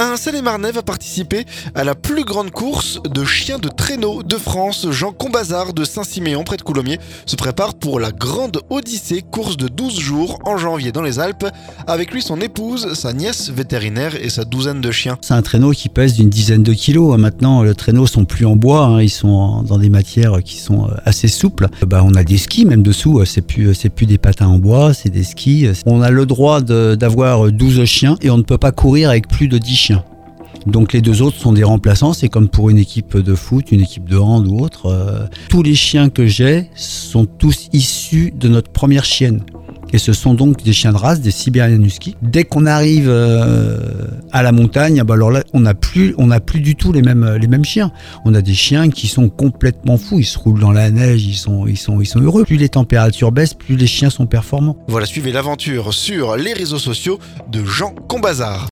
Un Seine-et-Marnais va participer à la plus grande course de chiens de traîneau de France. Jean Combazard de Saint-Siméon, près de Coulommiers, se prépare pour la grande Odyssée, course de 12 jours en janvier dans les Alpes. Avec lui, son épouse, sa nièce vétérinaire et sa douzaine de chiens. C'est un traîneau qui pèse d'une dizaine de kilos. Maintenant, les traîneaux sont plus en bois, ils sont dans des matières qui sont assez souples. On a des skis même dessous, c'est plus des patins en bois, c'est des skis. On a le droit d'avoir 12 chiens et on ne peut pas courir avec plus de 10 chiens. Donc les deux autres sont des remplaçants, c'est comme pour une équipe de foot, une équipe de hand ou autre. Tous les chiens que j'ai sont tous issus de notre première chienne. Et ce sont donc des chiens de race, des Siberian Husky. Dès qu'on arrive à la montagne, alors là, on n'a plus du tout les mêmes chiens. On a des chiens qui sont complètement fous, ils se roulent dans la neige, ils sont heureux. Plus les températures baissent, plus les chiens sont performants. Voilà, suivez l'aventure sur les réseaux sociaux de Jean Combazard.